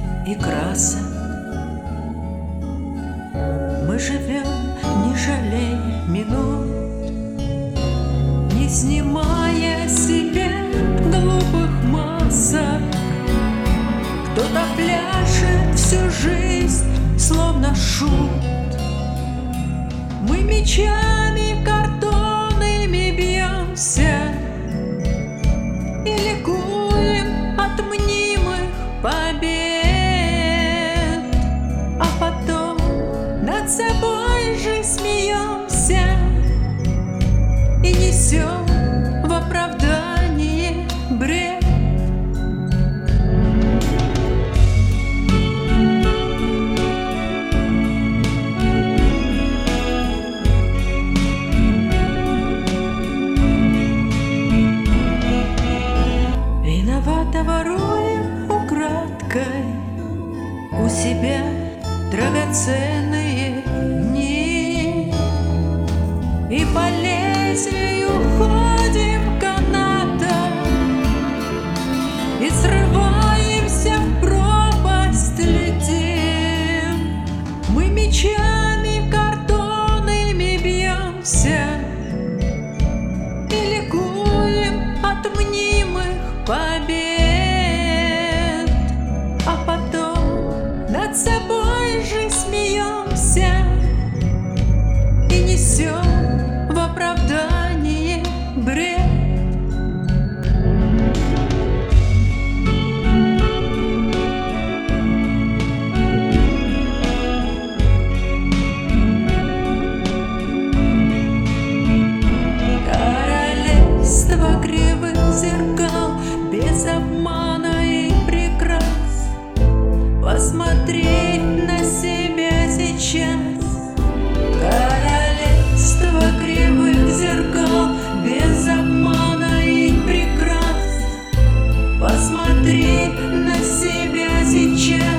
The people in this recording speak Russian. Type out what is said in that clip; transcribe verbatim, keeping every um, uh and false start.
и красок. Мы живем, не жалея минут, не снимая с себя глупых масок. Кто-то пляшет всю жизнь, словно шут. Мы мечами картонными бьемся и ликуем от мнимых побед, а потом над собой же смеемся и несем в оправдание бред. Виновато воруем украдкой у себя драгоценные дни и по лезвию ходим канатом и срываемся в пропасть, летим. Мы мечами картонными бьемся и ликуем от мнимых побед, а потом над собой же смеемся и несем в оправдание бред. Королевство кривых зеркал, без обмана и прекрас. Посмотреть на себя сейчас. Королевство кривых зеркал, без обмана и прекрас. Посмотреть на себя сейчас.